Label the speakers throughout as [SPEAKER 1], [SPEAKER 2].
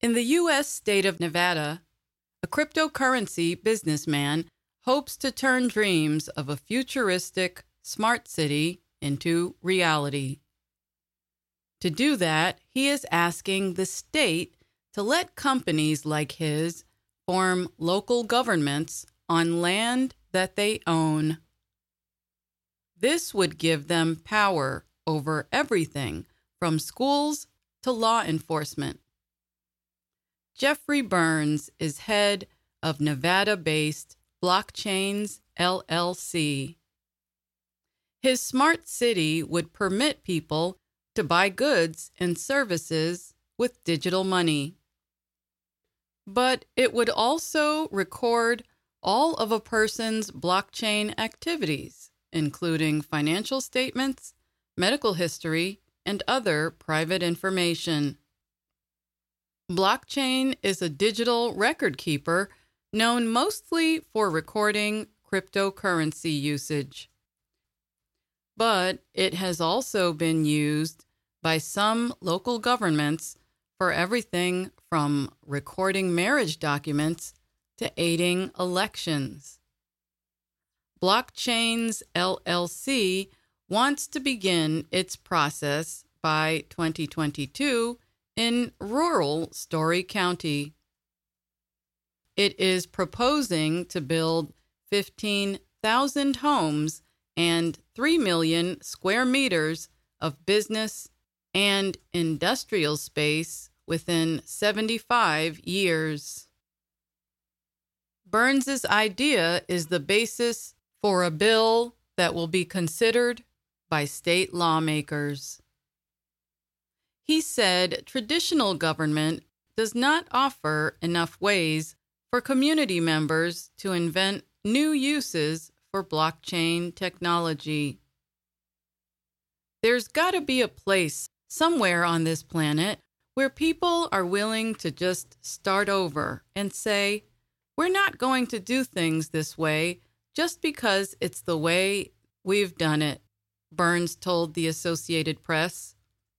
[SPEAKER 1] In the U.S. state of Nevada, a cryptocurrency businessman hopes to turn dreams of a futuristic smart city into reality. To do that, he is asking the state to let companies like his form local governments on land that they own. This would give them power over everything from schools to law enforcement. Jeffrey Burns is head of Nevada-based Blockchains LLC. His smart city would permit people to buy goods and services with digital money. But it would also record all of a person's blockchain activities, including financial statements, medical history, and other private information. Blockchain is a digital record keeper known mostly for recording cryptocurrency usage. But it has also been used by some local governments for everything from recording marriage documents to aiding elections. Blockchains LLC wants to begin its process by 2022 in rural Story County. It is proposing to build 15,000 homes and 3 million square meters of business and industrial space within 75 years. Burns's idea is the basis for a bill that will be considered by state lawmakers. He said traditional government does not offer enough ways for community members to invent new uses for blockchain technology. There's got to be a place somewhere on this planet where people are willing to just start over and say, we're not going to do things this way just because it's the way we've done it, Burns told the Associated Press.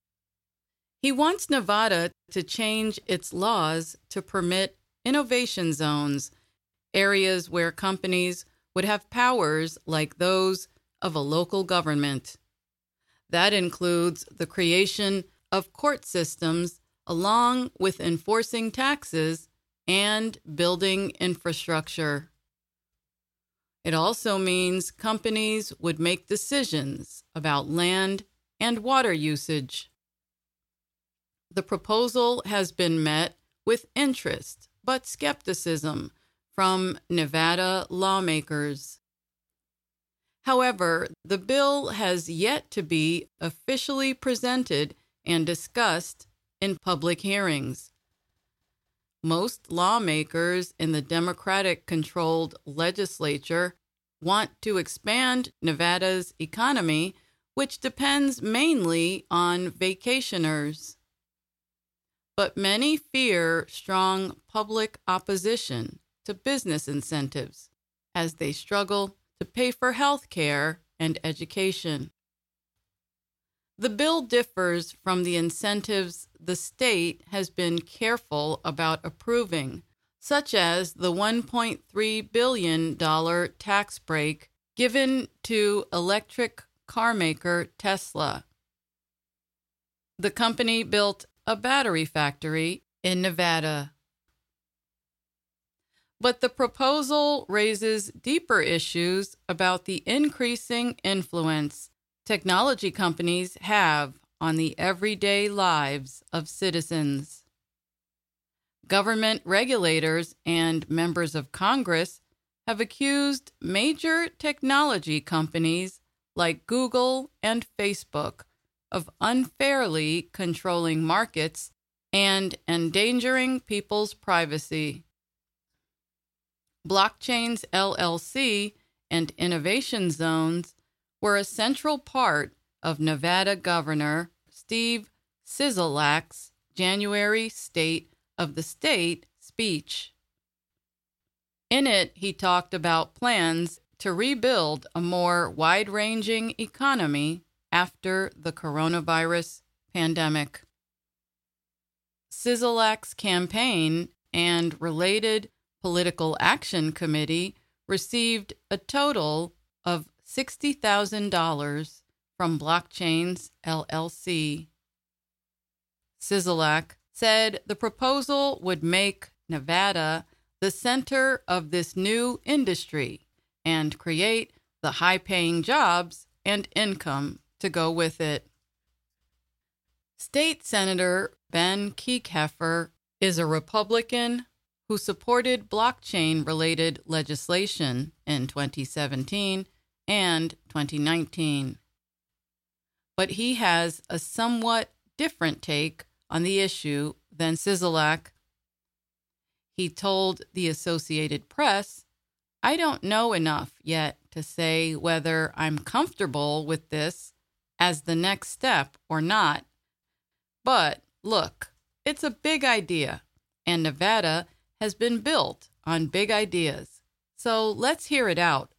[SPEAKER 1] He wants Nevada to change its laws to permit innovation zones, areas where companies would have powers like those of a local government. That includes the creation of court systems along with enforcing taxes and building infrastructure. It also means companies would make decisions about land and water usage. The proposal has been met with interest but skepticism from Nevada lawmakers. However, the bill has yet to be officially presented and discussed in public hearings. Most lawmakers in the Democratic-controlled legislature want to expand Nevada's economy, which depends mainly on vacationers. But many fear strong public opposition to business incentives as they struggle to pay for health care and education. The bill differs from the incentives the state has been careful about approving, such as the $1.3 billion tax break given to electric car maker Tesla. The company built a battery factory in Nevada. But the proposal raises deeper issues about the increasing influence technology companies have on the everyday lives of citizens. Government regulators and members of Congress have accused major technology companies like Google and Facebook of unfairly controlling markets and endangering people's privacy. Blockchains LLC and innovation zones were a central part of Nevada Governor Steve Sisolak's January State of the State speech. In it, he talked about plans to rebuild a more wide-ranging economy after the coronavirus pandemic. Sisolak's campaign and related political action committee received a total of $60,000 from Blockchains LLC. Sisolak said the proposal would make Nevada the center of this new industry and create the high-paying jobs and income to go with it. State Senator Ben Kiekhaefer is a Republican who supported blockchain-related legislation in 2017 and 2019. But he has a somewhat different take on the issue than Sisolak. He told the Associated Press, "I don't know enough yet to say whether I'm comfortable with this as the next step or not. But look, it's a big idea, and Nevada has been built on big ideas. So let's hear it out."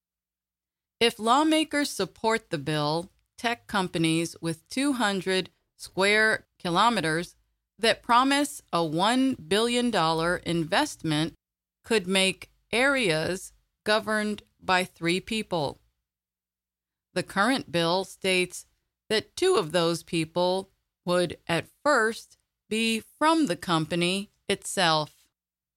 [SPEAKER 1] If lawmakers support the bill, tech companies with 200 square kilometers that promise a $1 billion investment could make areas governed by 3 people. The current bill states that 2 of those people would at first be from the company itself.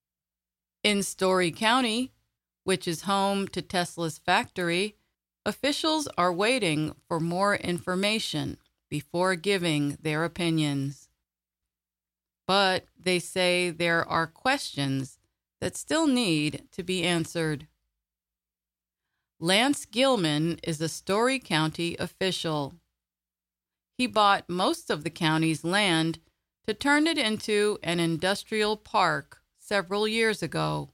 [SPEAKER 1] In Story County, which is home to Tesla's factory, officials are waiting for more information before giving their opinions. But they say there are questions that still need to be answered. Lance Gilman is a Story County official. He bought most of the county's land to turn it into an industrial park several years ago.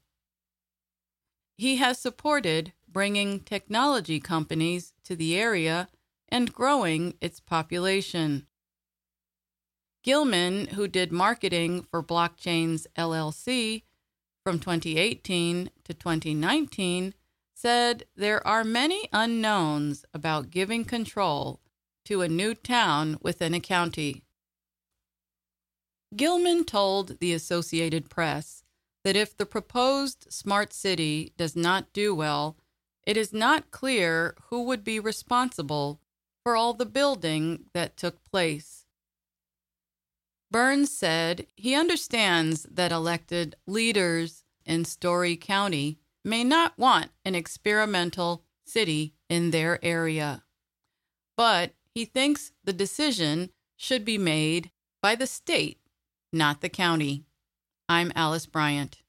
[SPEAKER 1] He has supported bringing technology companies to the area and growing its population. Gilman, who did marketing for Blockchains LLC from 2018 to 2019, said there are many unknowns about giving control to a new town within a county. Gilman told the Associated Press that if the proposed smart city does not do well, it is not clear who would be responsible for all the building that took place. Burns said he understands that elected leaders in Story County may not want an experimental city in their area, but he thinks the decision should be made by the state, not the county. I'm Alice Bryant.